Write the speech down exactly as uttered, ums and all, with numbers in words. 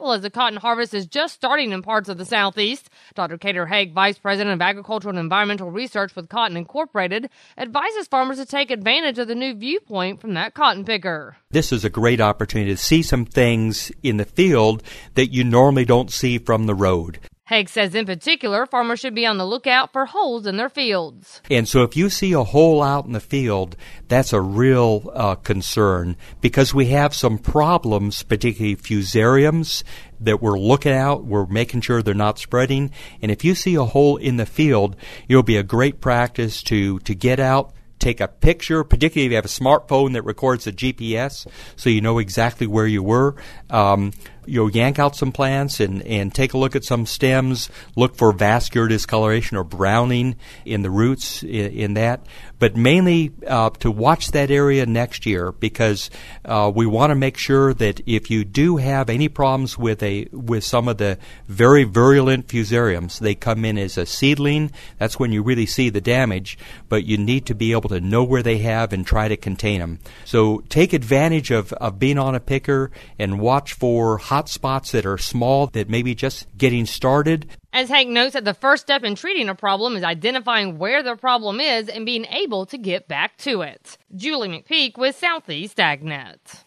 careful as the cotton harvest is just starting in parts of the Southeast. Doctor Cater Haig, Vice President of Agricultural and Environmental Research with Cotton Incorporated, advises farmers to take advantage of the new viewpoint from that cotton picker. This is a great opportunity to see some things in the field that you normally don't see from the road. Haig says in particular, farmers should be on the lookout for holes in their fields. And so if you see a hole out in the field, that's a real uh, concern because we have some problems, particularly fusariums, that we're looking at. We're making sure they're not spreading. And if you see a hole in the field, it'll be a great practice to, to get out, take a picture, particularly if you have a smartphone that records a G P S so you know exactly where you were. Um, you'll yank out some plants and, and take a look at some stems, look for vascular discoloration or browning in the roots in, in that. But mainly uh, to watch that area next year because uh, we want to make sure that if you do have any problems with a with some of the very virulent fusariums, they come in as a seedling. That's when you really see the damage, but you need to be able to know where they have and try to contain them. So take advantage of, of being on a picker and watch for hot spots that are small that may be just getting started. As Haig notes that the first step in treating a problem is identifying where the problem is and being able to get back to it. Julie McPeak with Southeast AgNet.